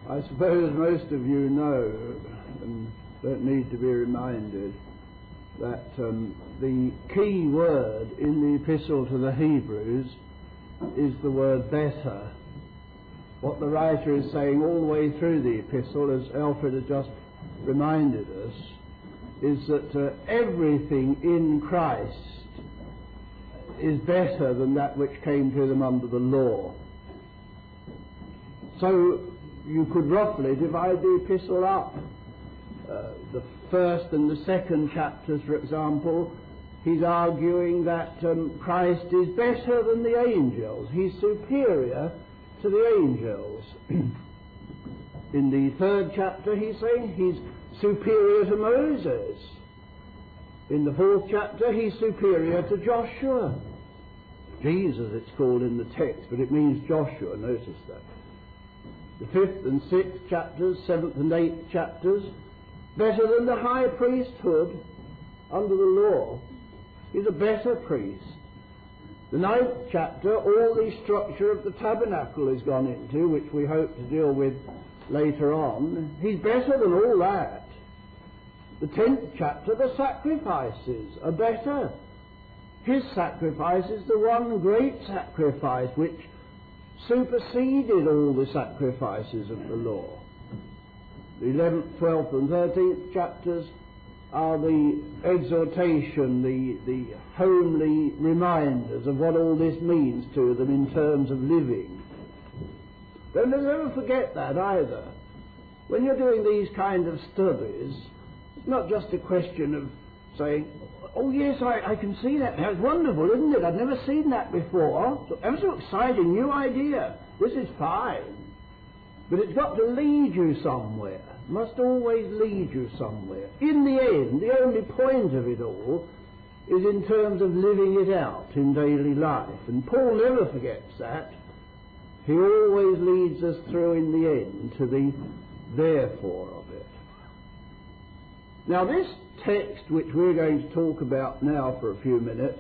I suppose most of you know, and don't need to be reminded, that the key word in the Epistle to the Hebrews is the word better. What the writer is saying all the way through the Epistle, as Alfred has just reminded us, is that everything in Christ is better than that which came to them under the law. So you could roughly divide the Epistle up. The first and the second chapters, for example, he's arguing that Christ is better than the angels. He's superior to the angels. In the third chapter, he's saying he's superior to Moses. In the fourth chapter, he's superior to Joshua. Jesus, it's called in the text, but it means Joshua, notice that. The fifth and sixth chapters, seventh and eighth chapters, better than the high priesthood under the law. He's a better priest. The ninth chapter, all the structure of the tabernacle is gone into, which we hope to deal with later on. He's better than all that. The 10th chapter, the sacrifices are better. His sacrifice is the one great sacrifice which superseded all the sacrifices of the law. The 11th, 12th and 13th chapters are the exhortation, the homely reminders of what all this means to them in terms of living. Don't ever forget that either. When you're doing these kind of studies, it's not just a question of saying, oh yes, I can see that. That's wonderful, isn't it? I've never seen that before. Ever so exciting, new idea. This is fine. But it's got to lead you somewhere. It must always lead you somewhere. In the end, the only point of it all is in terms of living it out in daily life. And Paul never forgets that. He always leads us through in the end to the therefore of it. Now this text which we're going to talk about now for a few minutes,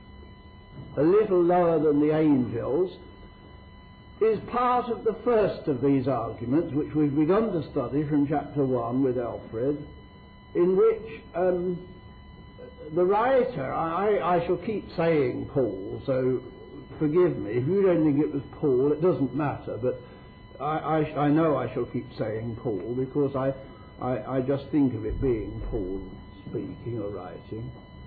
a little lower than the angels, is part of the first of these arguments which we've begun to study from chapter 1 with Alfred, in which the writer, I shall keep saying Paul, so forgive me, if you don't think it was Paul, it doesn't matter, but I know I shall keep saying Paul because I just think of it being Paul speaking or writing.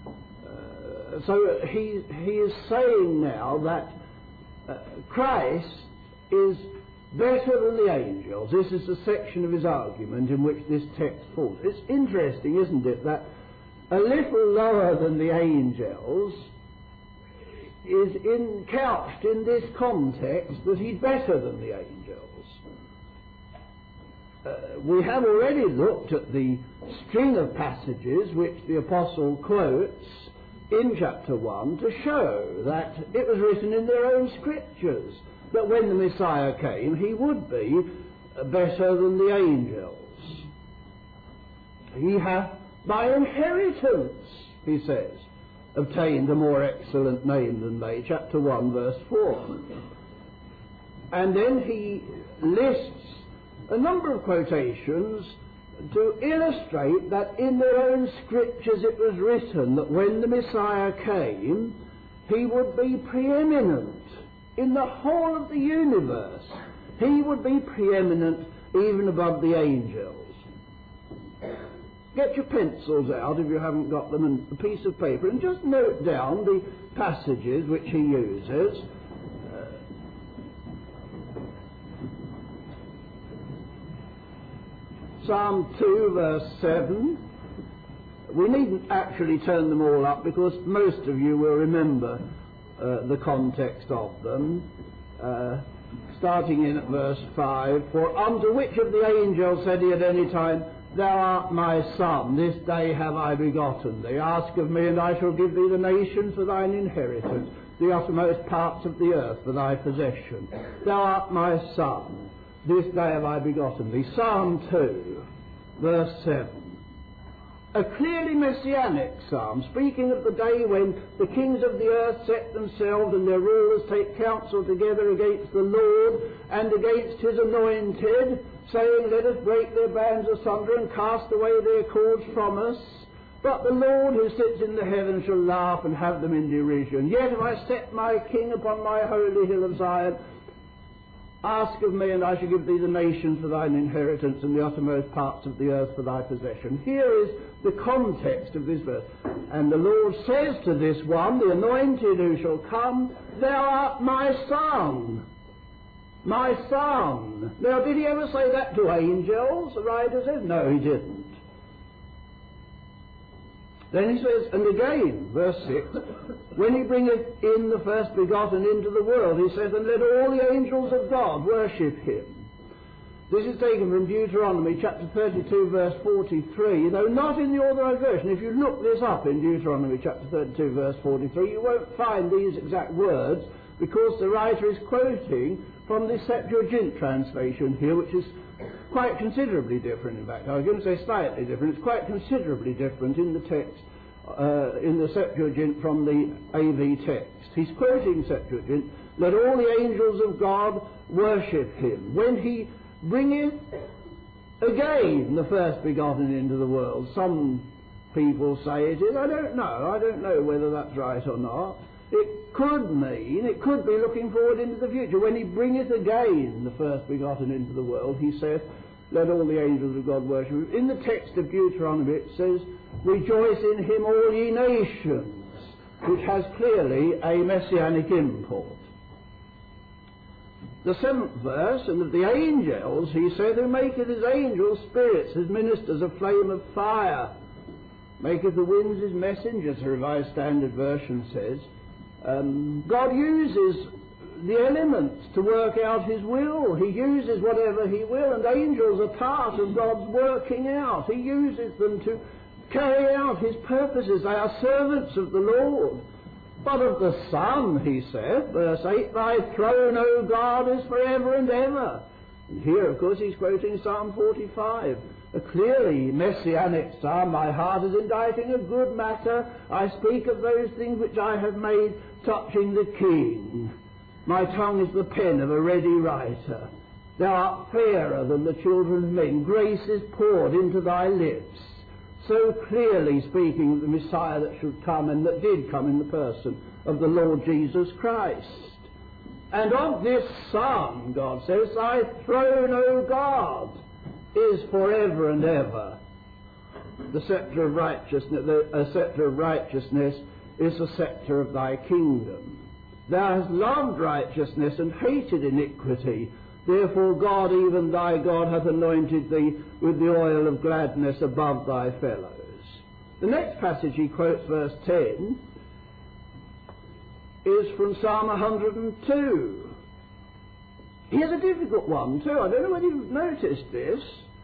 So he is saying now that Christ is better than the angels. This is the section of his argument in which this text falls. It's interesting, isn't it, that a little lower than the angels is couched in this context that he's better than the angels. We have already looked at the string of passages which the Apostle quotes in chapter 1 to show that it was written in their own scriptures that when the Messiah came he would be better than the angels. He hath by inheritance, he says, obtained a more excellent name than they, chapter 1 verse 4. And then he lists a number of quotations to illustrate that in their own scriptures it was written that when the Messiah came he would be preeminent in the whole of the universe. He would be preeminent even above the angels. Get your pencils out if you haven't got them and a piece of paper and just note down the passages which he uses. Psalm 2 verse 7. We needn't actually turn them all up because most of you will remember the context of them. Starting in at verse 5. For unto which of the angels said he at any time, Thou art my son, this day have I begotten thee. Ask of me, and I shall give thee the nations for thine inheritance, the uttermost parts of the earth for thy possession. Thou art my son, this day have I begotten thee. Psalm 2, verse 7. a clearly messianic psalm, speaking of the day when the kings of the earth set themselves and their rulers take counsel together against the Lord and against his anointed, saying, let us break their bands asunder and cast away their cords from us. But the Lord who sits in the heavens shall laugh and have them in derision. Yet if I set my king upon my holy hill of Zion, ask of me, and I shall give thee the nations for thine inheritance, and the uttermost parts of the earth for thy possession. Here is the context of this verse. And the Lord says to this one, the anointed who shall come, thou art my son. My son. Now, did he ever say that to angels? The writer says, no, he didn't. Then he says, and again, verse 6, when he bringeth in the first begotten into the world, he says, and let all the angels of God worship him. This is taken from Deuteronomy chapter 32, verse 43, though not in the authorized version. If you look this up in Deuteronomy chapter 32, verse 43, you won't find these exact words, because the writer is quoting from the Septuagint translation here, which is quite considerably different, in fact. I was going to say slightly different. It's quite considerably different in the text, in the Septuagint from the AV text. He's quoting Septuagint, let all the angels of God worship him. When he bringeth again the first begotten into the world. Some people say it is. I don't know. I don't know whether that's right or not. It could be looking forward into the future. When he bringeth again the first begotten into the world, he saith, let all the angels of God worship him. In the text of Deuteronomy it says, rejoice in him all ye nations, which has clearly a messianic import. The 7th verse, and of the angels, he said, who maketh his angels spirits, his ministers a flame of fire, maketh the winds his messengers, the Revised Standard Version says. God uses the elements to work out his will. He uses whatever he will, and angels are part of God's working out. He uses them to carry out his purposes. They are servants of the Lord. But of the Son, he said, verse 8, thy throne, O God, is forever and ever. And here, of course, he's quoting Psalm 45, a clearly messianic psalm. My heart is inditing a good matter. I speak of those things which I have made touching the King. My tongue is the pen of a ready writer. Thou art fairer than the children of men. Grace is poured into thy lips. So clearly speaking of the Messiah that should come and that did come in the person of the Lord Jesus Christ. And of this Son, God says, thy throne, O God, is forever and ever. The scepter of righteousness is the scepter of thy kingdom. Thou hast loved righteousness and hated iniquity. Therefore God, even thy God, hath anointed thee with the oil of gladness above thy fellows. The next passage he quotes, verse 10, is from Psalm 102. Here's a difficult one too. I don't know whether you've noticed this.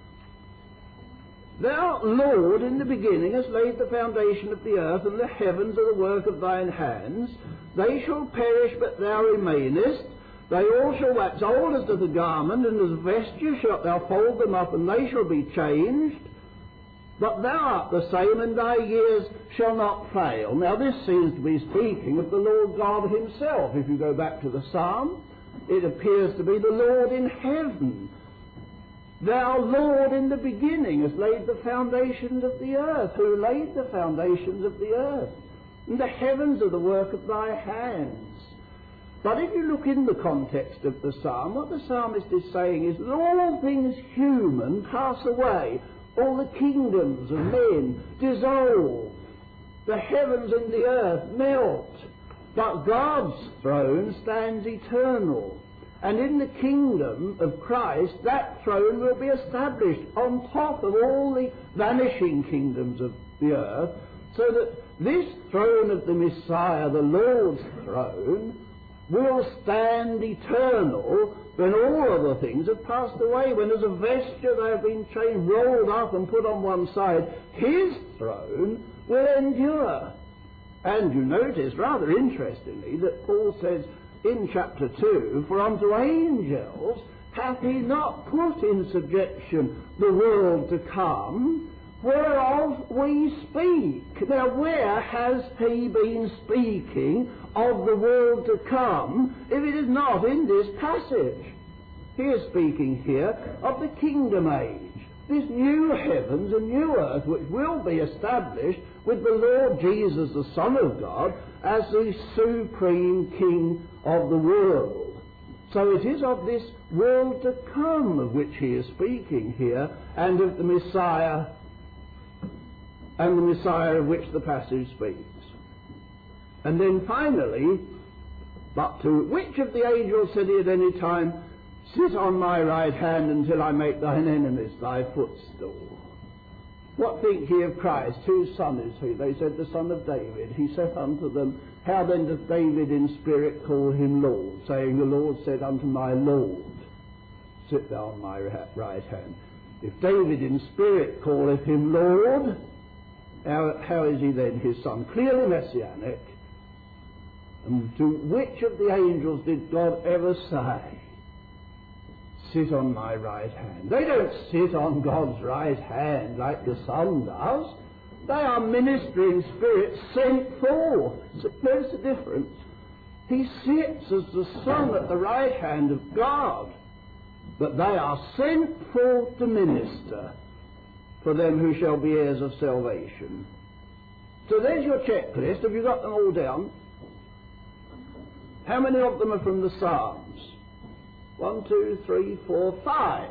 Thou, Lord, in the beginning hast laid the foundation of the earth, and the heavens are the work of thine hands. They shall perish, but thou remainest. They all shall wax old as doth a garment, and as a vesture shalt thou fold them up, and they shall be changed. But thou art the same, and thy years shall not fail. Now this seems to be speaking of the Lord God himself. If you go back to the psalm, it appears to be the Lord in heaven. Thou, Lord, in the beginning hast laid the foundations of the earth. Who laid the foundations of the earth? And the heavens are the work of thy hands. But if you look in the context of the psalm, what the psalmist is saying is that all things human pass away. All the kingdoms of men dissolve. The heavens and the earth melt. But God's throne stands eternal. And in the kingdom of Christ, that throne will be established on top of all the vanishing kingdoms of the earth, so that this throne of the Messiah, the Lord's throne, will stand eternal when all other things have passed away, when as a vesture they have been changed, rolled up and put on one side. His throne will endure. And you notice, rather interestingly, that Paul says in chapter 2, for unto angels hath he not put in subjection the world to come, whereof we speak. Now, where has he been speaking of the world to come if it is not in this passage? He is speaking here of the kingdom age, this new heavens and new earth which will be established with the Lord Jesus, the Son of God, as the supreme King of the world. So it is of this world to come of which he is speaking here, and of the Messiah, and the Messiah of which the passage speaks. And then finally, but to which of the angels said he at any time, sit on my right hand until I make thine enemies thy footstool? What think ye of Christ? Whose son is he? They said, the son of David. He said unto them, how then doth David in spirit call him Lord, saying, the Lord said unto my Lord, sit thou on my right hand. If David in spirit calleth him Lord, how is he then his son? Clearly messianic. And to which of the angels did God ever say, sit on my right hand? They don't sit on God's right hand like the Son does. They are ministering spirits sent forth. So there's the difference. He sits as the Son at the right hand of God, but they are sent forth to minister for them who shall be heirs of salvation. So there's your checklist. Have you got them all down? How many of them are from the Psalms? 1, 2, 3, 4, 5.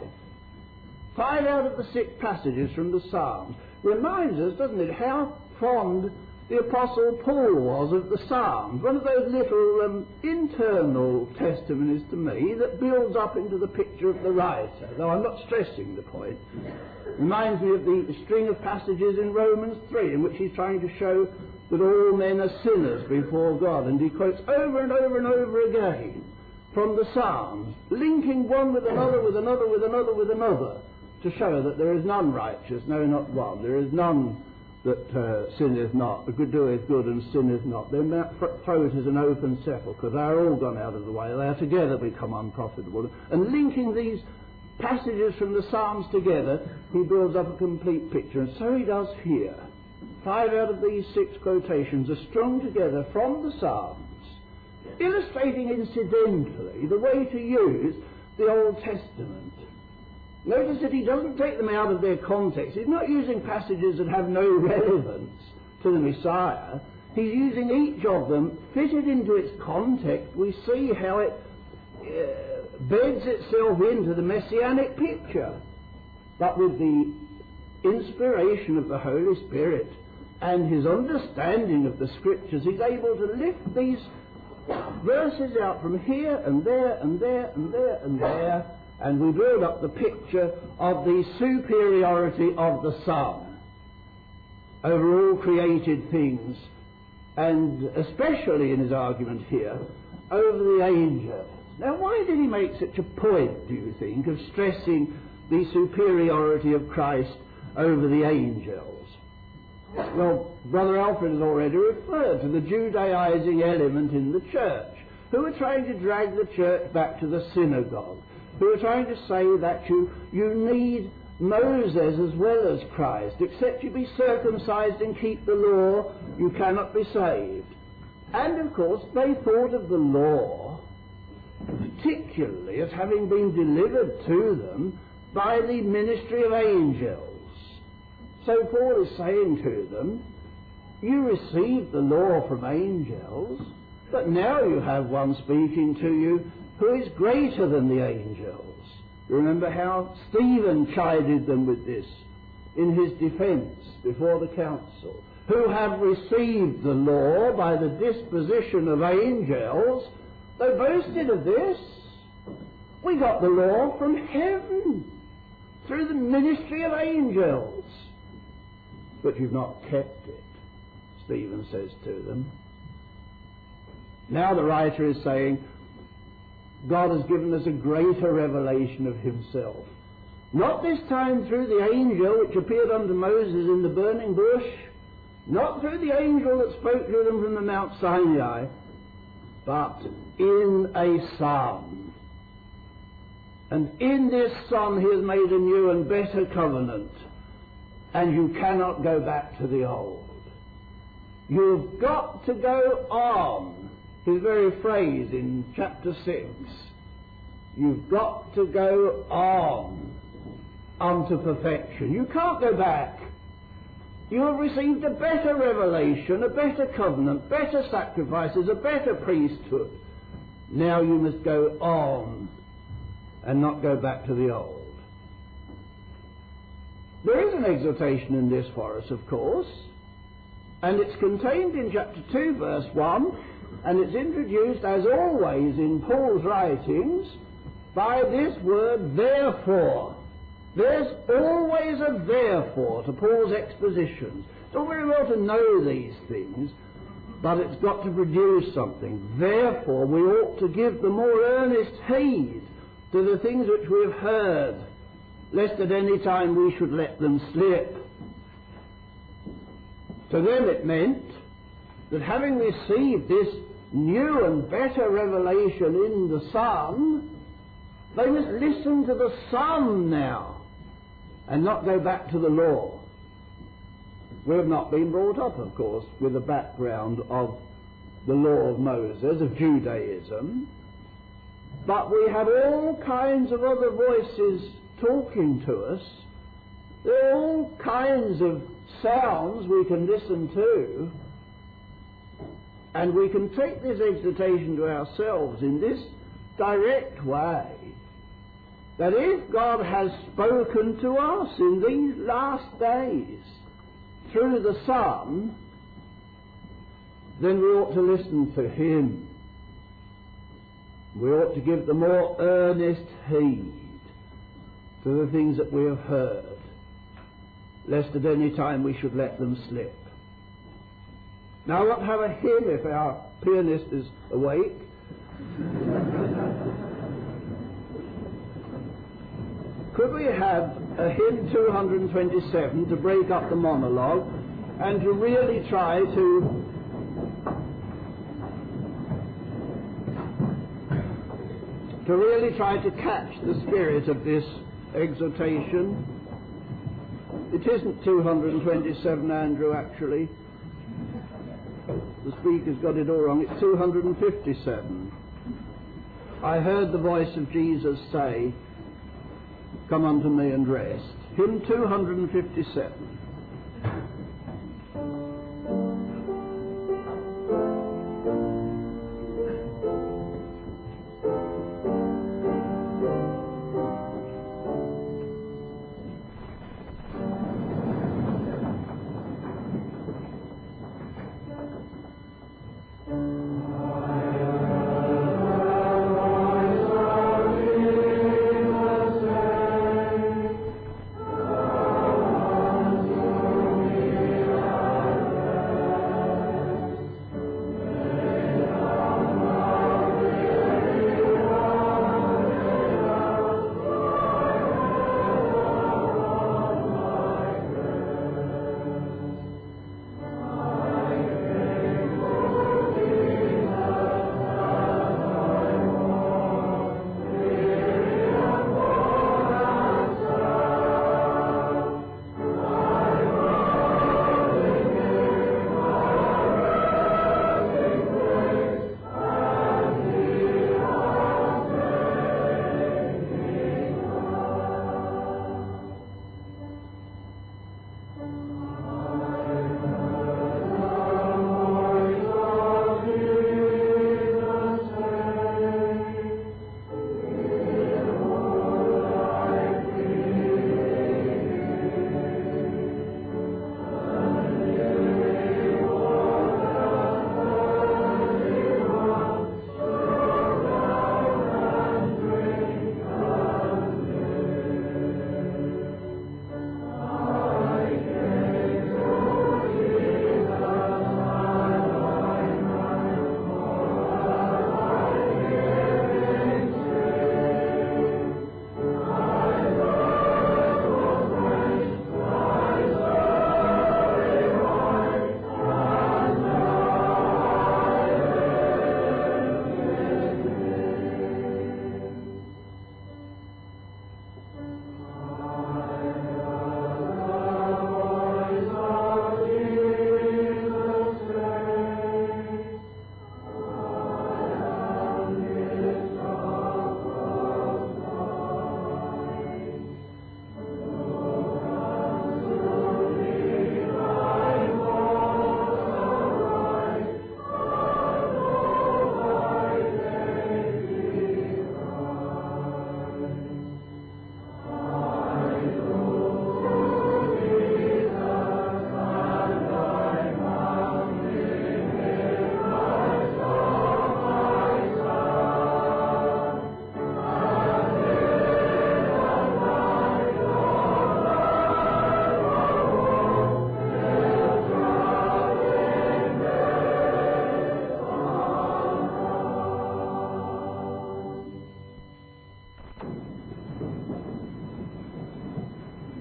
5 out of the 6 passages from the Psalms. Reminds us, doesn't it, how fond the Apostle Paul was of the Psalms. One of those little internal testimonies to me that builds up into the picture of the writer, though I'm not stressing the point. Reminds me of the string of passages in Romans 3 in which he's trying to show that all men are sinners before God, and he quotes over and over and over again from the Psalms, linking one with another, with another, with another, with another, to show that there is none righteous, no, not one. There is none that sinneth not, doeth good and sinneth not. They throw it as an open sepulchre. They are all gone out of the way. They are together become unprofitable. And linking these passages from the Psalms together, he builds up a complete picture. And so he does here. 5 out of these 6 quotations are strung together from the Psalms, illustrating incidentally the way to use the Old Testament. Notice that he doesn't take them out of their context. He's not using passages that have no relevance to the Messiah. He's using each of them fitted into its context. We see how it beds itself into the messianic picture. But with the inspiration of the Holy Spirit and his understanding of the Scriptures, he's able to lift these verses out from here and there and there and there and there, and we build up the picture of the superiority of the Son over all created things, and especially in his argument here, over the angels. Now, why did he make such a point, do you think, of stressing the superiority of Christ over the angels? Well, Brother Alfred has already referred to the Judaizing element in the church, who are trying to drag the church back to the synagogue, who are trying to say that you need Moses as well as Christ. Except you be circumcised and keep the law, you cannot be saved. And, of course, they thought of the law particularly as having been delivered to them by the ministry of angels. So Paul is saying to them, you received the law from angels, but now you have one speaking to you who is greater than the angels. Remember how Stephen chided them with this in his defense before the council. Who have received the law by the disposition of angels. They boasted of this. We got the law from heaven through the ministry of angels. But you've not kept it, Stephen says to them. Now the writer is saying, God has given us a greater revelation of himself. Not this time through the angel which appeared unto Moses in the burning bush, not through the angel that spoke to them from the Mount Sinai, but in a Son. And in this Son he has made a new and better covenant. and you cannot go back to the old. You've got to go on. His very phrase in chapter 6. You've got to go on unto perfection. You can't go back. You have received a better revelation, a better covenant, better sacrifices, a better priesthood. Now you must go on and not go back to the old. There is an exhortation in this for us, of course, and it's contained in chapter 2, verse 1, and it's introduced, as always in Paul's writings, by this word, therefore. There's always a therefore to Paul's expositions. It's all very well to know these things, but it's got to produce something. Therefore, we ought to give the more earnest heed to the things which we have heard, lest at any time we should let them slip. To them it meant that having received this new and better revelation in the Son, they must listen to the Son now and not go back to the law. We have not been brought up, of course, with a background of the law of Moses, of Judaism, but we have all kinds of other voices talking to us. There are all kinds of sounds we can listen to, and we can take this exhortation to ourselves in this direct way, that if God has spoken to us in these last days through the Son, then we ought to listen to Him. We ought to give the more earnest heed to the things that we have heard, lest at any time we should let them slip. Now I want to have a hymn if our pianist is awake. Could we have a hymn 227 to break up the monologue and to really try to catch the spirit of this exhortation? It isn't 227, Andrew, actually. The speaker's got it all wrong. It's 257. I heard the voice of Jesus say, "Come unto me and rest." Hymn 257.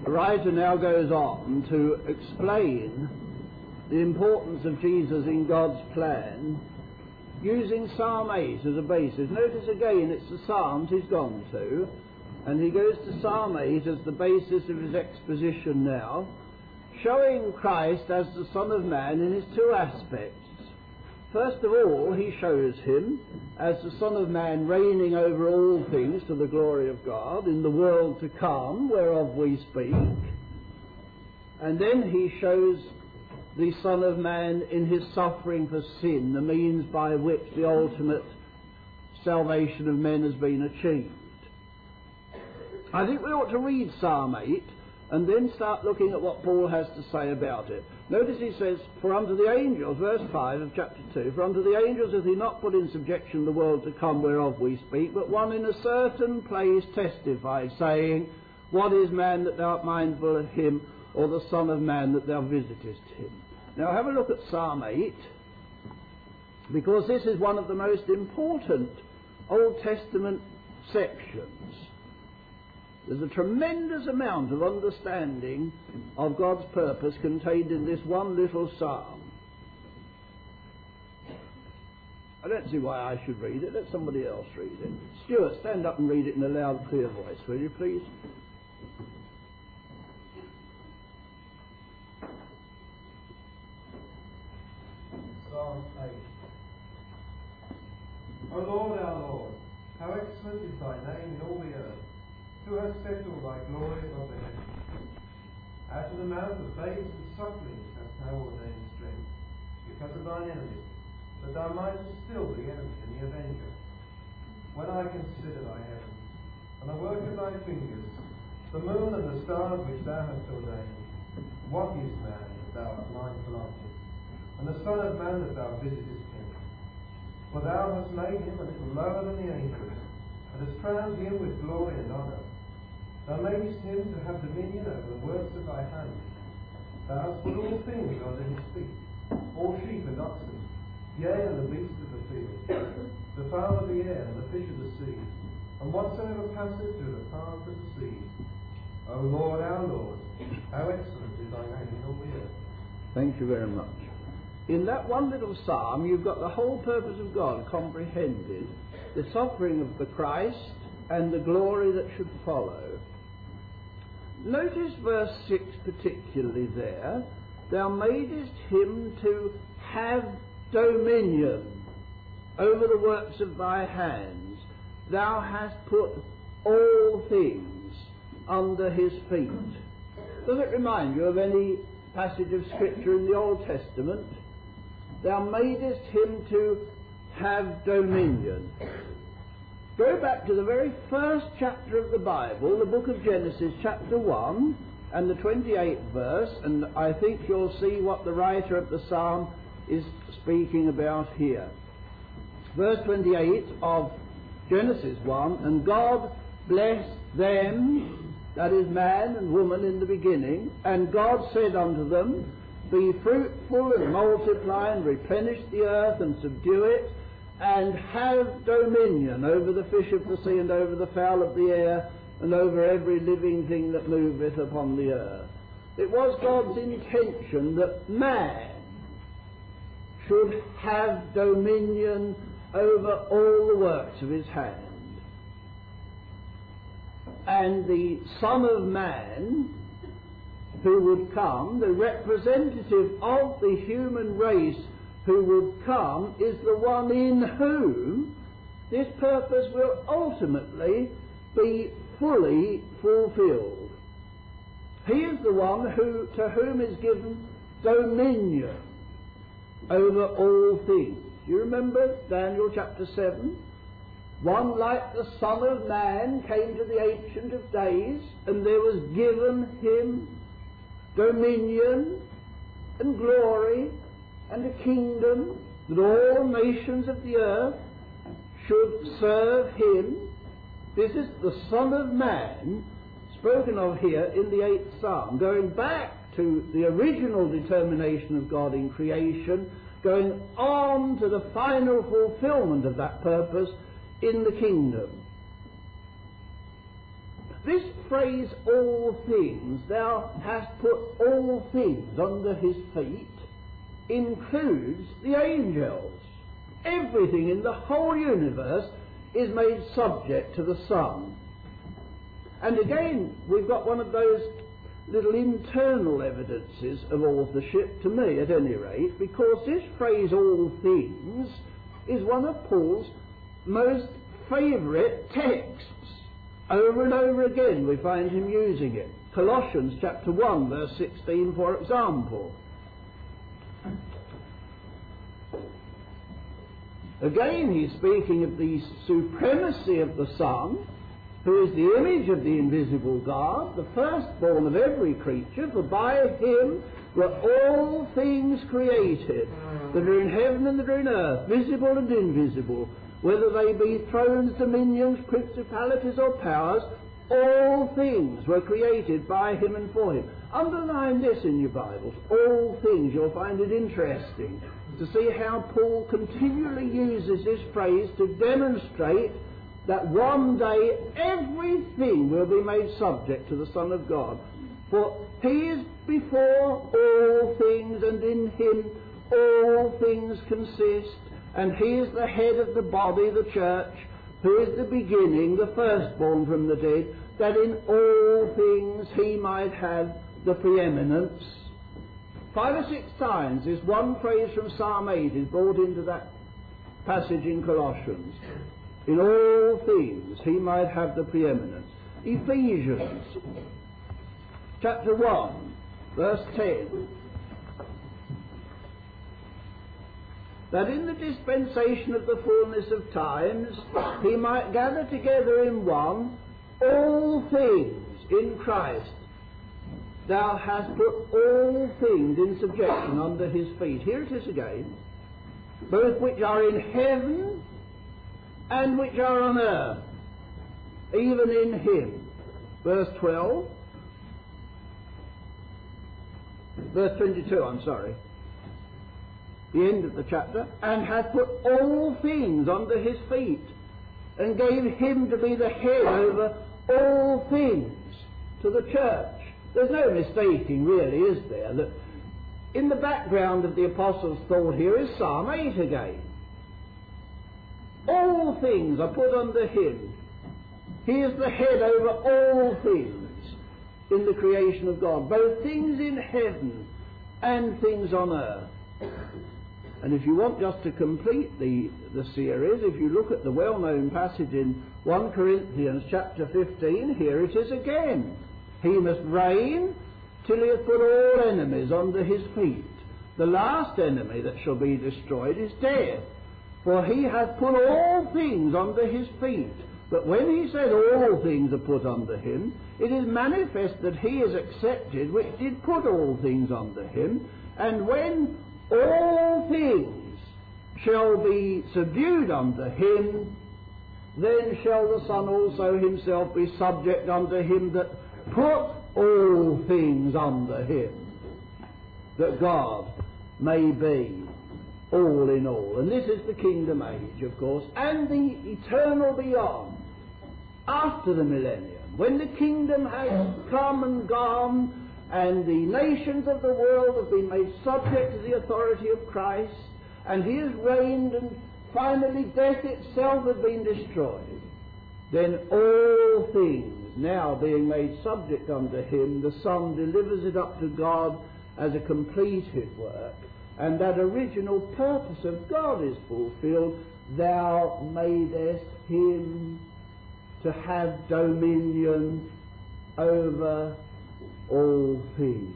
The writer now goes on to explain the importance of Jesus in God's plan using Psalm 8 as a basis. Notice again it's the Psalms he's gone to, and he goes to Psalm 8 as the basis of his exposition now, showing Christ as the Son of Man in his two aspects. First of all, he shows him as the Son of Man reigning over all things to the glory of God in the world to come, whereof we speak. And then he shows the Son of Man in his suffering for sin, the means by which the ultimate salvation of men has been achieved. I think we ought to read Psalm 8 and then start looking at what Paul has to say about it. Notice he says, for unto the angels, verse 5 of chapter 2, for unto the angels hath he not put in subjection the world to come whereof we speak, but one in a certain place testified, saying, what is man that thou art mindful of him, or the Son of Man that thou visitest him? Now have a look at Psalm 8, because this is one of the most important Old Testament sections. There's a tremendous amount of understanding of God's purpose contained in this one little psalm. I don't see why I should read it. Let somebody else read it. Stuart, stand up and read it in a loud, clear voice, will you, please? Psalm 8. O Lord, our Lord, how excellent is thy name in all the earth, who has settled thy glory above the heavens. Out of the mouth of babes and sucklings hast thou ordained strength, because of thine enemies, that thou mightest still the enemy and the avenger. When I consider thy heavens, and the work of thy fingers, the moon and the stars which thou hast ordained, what is man that thou art mindful of him, and the Son of Man that thou visitest him? For thou hast made him a little lower than the angels, and hast crowned him with glory and honour. Thou madest him to have dominion over the works of thy hands. Thou hast put all things under his feet, all sheep and oxen, yea, and the beasts of the field, the fowl of the air, and the fish of the sea, and whatsoever passeth through the paths of the sea. O Lord, our Lord, how excellent is thy name in all the earth. Thank you very much. In that one little psalm, you've got the whole purpose of God comprehended, the suffering of the Christ and the glory that should follow. Notice verse 6 particularly there. Thou madest him to have dominion over the works of thy hands. Thou hast put all things under his feet. Does it remind you of any passage of Scripture in the Old Testament? Thou madest him to have dominion. Go back to the very first chapter of the Bible, the book of Genesis, chapter 1, and the 28th verse, and I think you'll see what the writer of the psalm is speaking about here. Verse 28 of Genesis 1, and God blessed them, that is man and woman in the beginning, and God said unto them, be fruitful and multiply and replenish the earth and subdue it, and have dominion over the fish of the sea and over the fowl of the air and over every living thing that moveth upon the earth. It was God's intention that man should have dominion over all the works of his hand. And the Son of Man who would come, the representative of the human race who would come, is the one in whom this purpose will ultimately be fully fulfilled. He is the one to whom is given dominion over all things. You remember Daniel chapter 7? One like the Son of Man came to the Ancient of Days, and there was given him dominion and glory and a kingdom, that all nations of the earth should serve him. This is the Son of Man spoken of here in the 8th Psalm, going back to the original determination of God in creation, going on to the final fulfillment of that purpose in the kingdom. this phrase, all things, thou hast put all things under his feet, includes the angels. Everything in the whole universe is made subject to the Son. And again, we've got one of those little internal evidences of authorship, to me at any rate, because this phrase, all things, is one of Paul's most favourite texts. Over and over again we find him using it. Colossians chapter 1 verse 16, for example. Again he's speaking of the supremacy of the Son, who is the image of the invisible God, the firstborn of every creature, for by him were all things created, that are in heaven and that are in earth, visible and invisible, whether they be thrones, dominions, principalities or powers, all things were created by him and for him. Underline this in your Bibles, all things. You'll find it interesting to see how Paul continually uses this phrase to demonstrate that one day everything will be made subject to the Son of God. For he is before all things, and in him all things consist. And he is the head of the body, the church, who is the beginning, the firstborn from the dead, that in all things he might have the preeminence. 5 or 6 times this one phrase from Psalm 8 is brought into that passage in Colossians. In all things he might have the preeminence. Ephesians chapter 1 verse 10. That in the dispensation of the fullness of times he might gather together in one all things in Christ. Thou hast put all things in subjection under his feet. Here it is again. Both which are in heaven and which are on earth, even in him. Verse 12. Verse 22, I'm sorry. The end of the chapter. And hath put all things under his feet, and gave him to be the head over all things to the church. There's no mistaking, really, is there, that in the background of the Apostles' thought here is Psalm 8 again. All things are put under him. He is the head over all things in the creation of God, both things in heaven and things on earth. And if you want just to complete the series, if you look at the well-known passage in 1 Corinthians chapter 15, here it is again. He must reign till he hath put all enemies under his feet. The last enemy that shall be destroyed is death, for he hath put all things under his feet. But when he said all things are put under him, it is manifest that he is accepted which did put all things under him. And when all things shall be subdued unto him, then shall the Son also himself be subject unto him that put all things under him, that God may be all in all. And this is the kingdom age, of course, and the eternal beyond, after the millennium, when the kingdom has come and gone, and the nations of the world have been made subject to the authority of Christ, and he has reigned, and finally death itself has been destroyed. Then all things now being made subject unto him, the Son delivers it up to God as a completed work, and that original purpose of God is fulfilled. Thou madest him to have dominion over all things,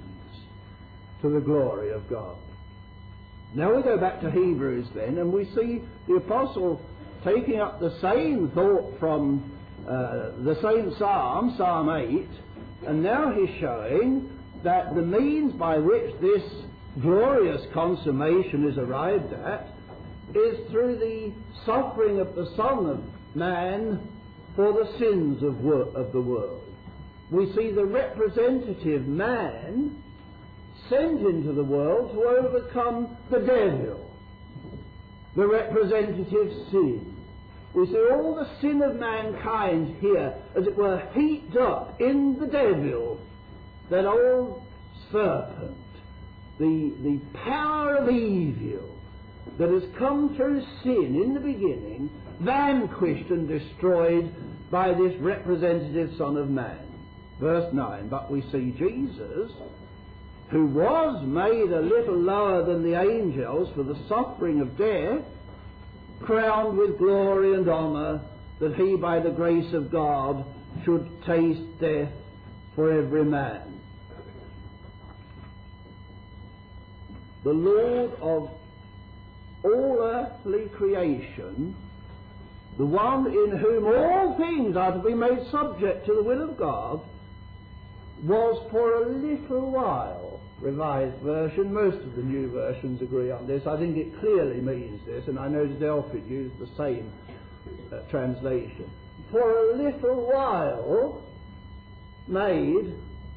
to the glory of God. Now we go back to Hebrews then, and we see the Apostle taking up the same thought from the same Psalm, Psalm 8, and now he's showing that the means by which this glorious consummation is arrived at is through the suffering of the Son of Man for the sins of the world. We see the representative man sent into the world to overcome the devil, the representative sin, We see all the sin of mankind here, as it were, heaped up in the devil, that old serpent, the power of evil that has come through sin in the beginning, vanquished and destroyed by this representative Son of Man. Verse 9, but we see Jesus, who was made a little lower than the angels for the suffering of death, crowned with glory and honour, that he by the grace of God should taste death for every man. The Lord of all earthly creation, the one in whom all things are to be made subject to the will of God, was for a little while, Revised Version, most of the new versions agree on this, I think it clearly means this, and I know that Alfred used the same translation, for a little while made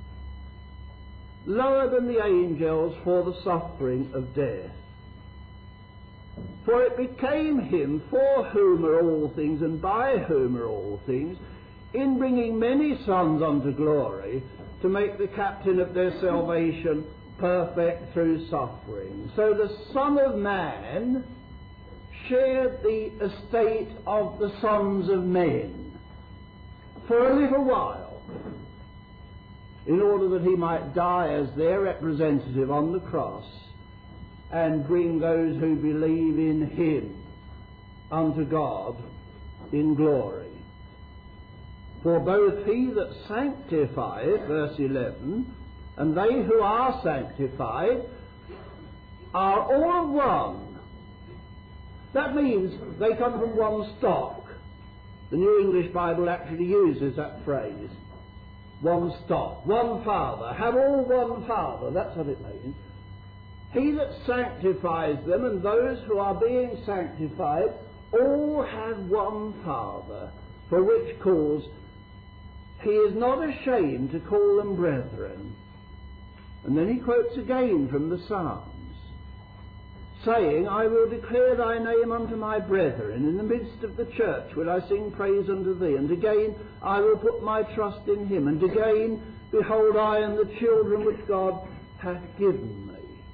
lower than the angels for the suffering of death. For it became him for whom are all things and by whom are all things, in bringing many sons unto glory, to make the captain of their salvation perfect through suffering. So the Son of Man shared the estate of the sons of men for a little while, in order that he might die as their representative on the cross and bring those who believe in him unto God in glory. For both he that sanctifieth, verse 11, and they who are sanctified are all one. That means they come from one stock. The New English Bible actually uses that phrase. One stock, one Father, have all one Father, that's what it means. He that sanctifies them and those who are being sanctified all have one Father, for which cause he is not ashamed to call them brethren. And then he quotes again from the Psalms, saying, I will declare thy name unto my brethren, in the midst of the church will I sing praise unto thee, and again I will put my trust in him, and again, behold, I am the children which God hath given me.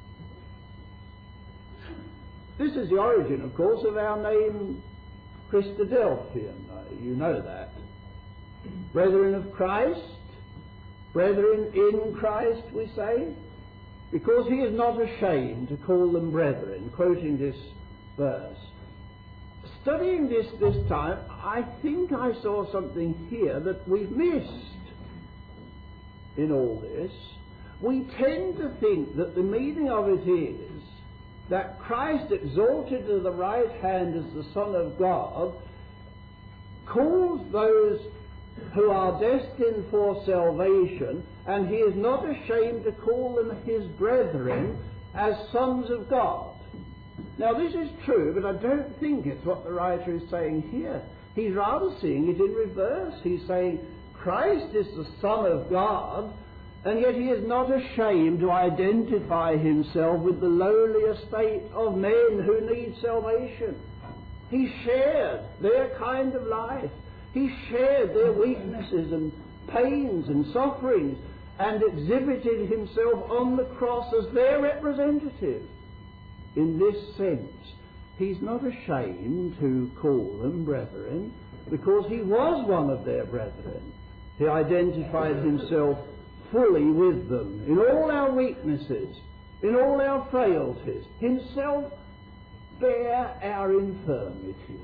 This is the origin, of course, of our name Christadelphian. You know that. Brethren of Christ, brethren in Christ, we say, because he is not ashamed to call them brethren, quoting this verse. Studying this time, I think I saw something here that we've missed in all this. We tend to think that the meaning of it is that Christ, exalted to the right hand as the Son of God, calls those who are destined for salvation, and he is not ashamed to call them his brethren as sons of God. Now this is true, but I don't think it's what the writer is saying here. He's rather seeing it in reverse. He's saying Christ is the Son of God, and yet he is not ashamed to identify himself with the lowly estate of men who need salvation. He shared their kind of life. He shared their weaknesses and pains and sufferings, and exhibited himself on the cross as their representative. In this sense, he's not ashamed to call them brethren, because he was one of their brethren. He identified himself fully with them in all our weaknesses, in all our frailties. Himself bare our infirmities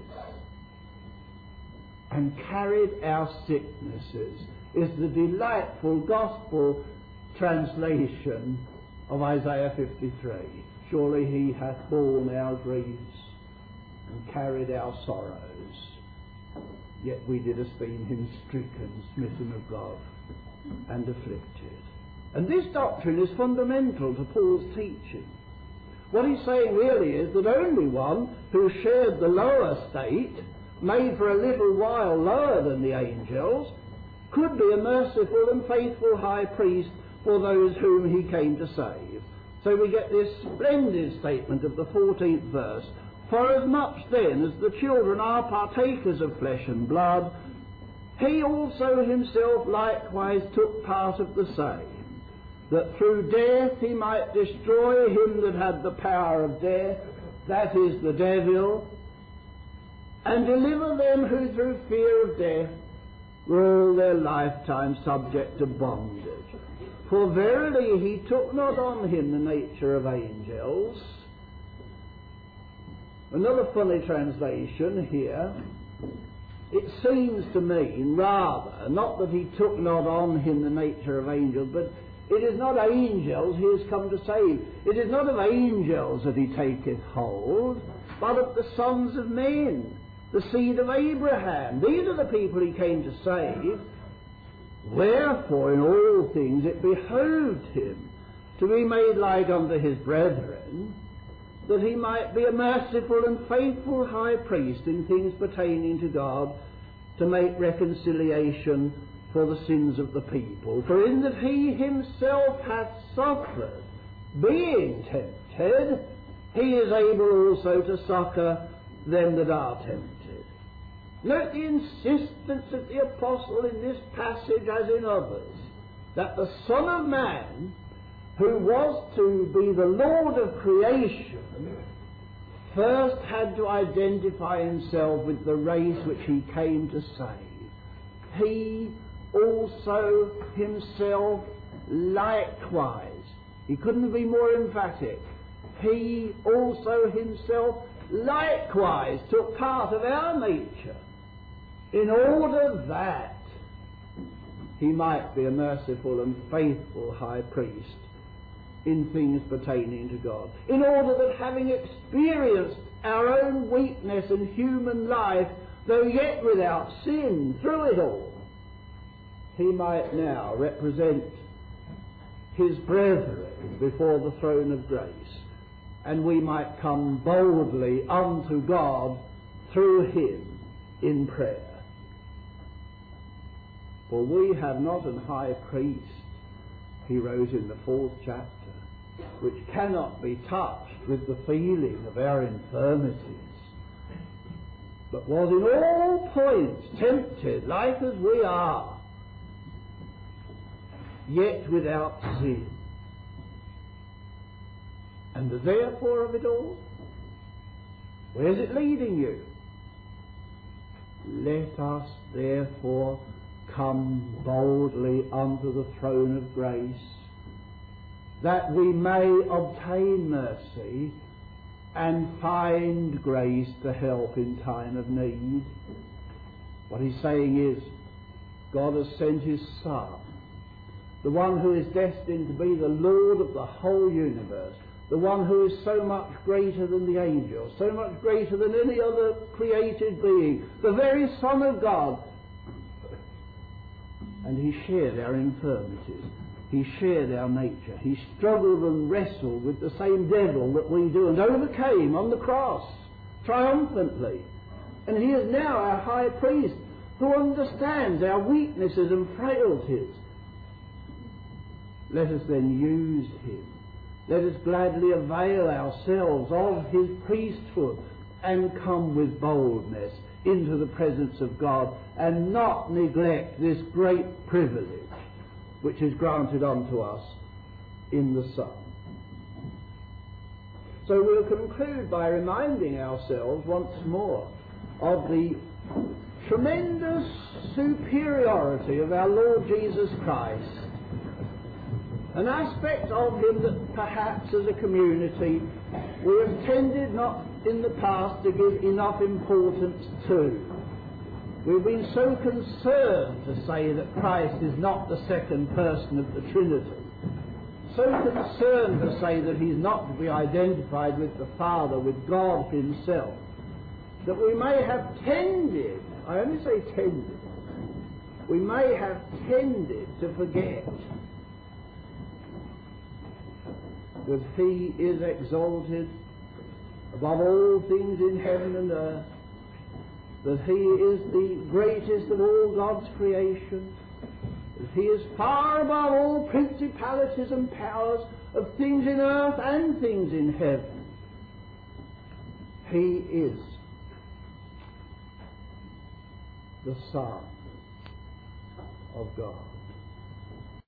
and carried our sicknesses, is the delightful gospel translation of Isaiah 53. Surely he hath borne our griefs and carried our sorrows, yet we did esteem him stricken, smitten of God, and afflicted. And this doctrine is fundamental to Paul's teaching. What he's saying really is that only one who shared the lower state, made for a little while lower than the angels, could be a merciful and faithful high priest for those whom he came to save. So we get this splendid statement of the 14th verse, Forasmuch then as the children are partakers of flesh and blood, he also himself likewise took part of the same, that through death he might destroy him that had the power of death, that is, the devil, and deliver them who through fear of death were all their lifetime subject to bondage. For verily he took not on him the nature of angels. Another funny translation here, it seems to mean rather, not that he took not on him the nature of angels, but it is not angels he has come to save. It is not of angels that he taketh hold, but of the sons of men, the seed of Abraham. These are the people he came to save. Wherefore in all things it behoved him to be made like unto his brethren, that he might be a merciful and faithful high priest in things pertaining to God, to make reconciliation for the sins of the people. For in that he himself hath suffered, being tempted, he is able also to succour them that are tempted. Note the insistence of the apostle in this passage as in others, that the Son of Man, who was to be the Lord of creation, first had to identify himself with the race which he came to save. He also himself likewise, he couldn't be more emphatic, he also himself likewise took part of our nature, in order that he might be a merciful and faithful high priest in things pertaining to God, in order that having experienced our own weakness and human life, though yet without sin through it all, he might now represent his brethren before the throne of grace, and we might come boldly unto God through him in prayer. For we have not an high priest, he wrote in the 4th chapter, which cannot be touched with the feeling of our infirmities, but was in all points tempted like as we are, yet without sin. And the therefore of it all, where's it leading you? Let us therefore come boldly unto the throne of grace, that we may obtain mercy and find grace to help in time of need. What he's saying is, God has sent his Son, the one who is destined to be the Lord of the whole universe, the one who is so much greater than the angels, so much greater than any other created being, the very Son of God. And he shared our infirmities. He shared our nature. He struggled and wrestled with the same devil that we do, and overcame on the cross triumphantly. And he is now our high priest, who understands our weaknesses and frailties. Let us then use him. Let us gladly avail ourselves of his priesthood and come with boldness into the presence of God, and not neglect this great privilege which is granted unto us in the Son. So we'll conclude by reminding ourselves once more of the tremendous superiority of our Lord Jesus Christ, an aspect of him that perhaps as a community we have tended not in the past to give enough importance to. We've been so concerned to say that Christ is not the second person of the Trinity, so concerned to say that he's not to be identified with the Father, with God himself, that we may have tended, I only say tended, we may have tended to forget that he is exalted above all things in heaven and earth, that he is the greatest of all God's creation, that he is far above all principalities and powers of things in earth and things in heaven. He is the Son of God.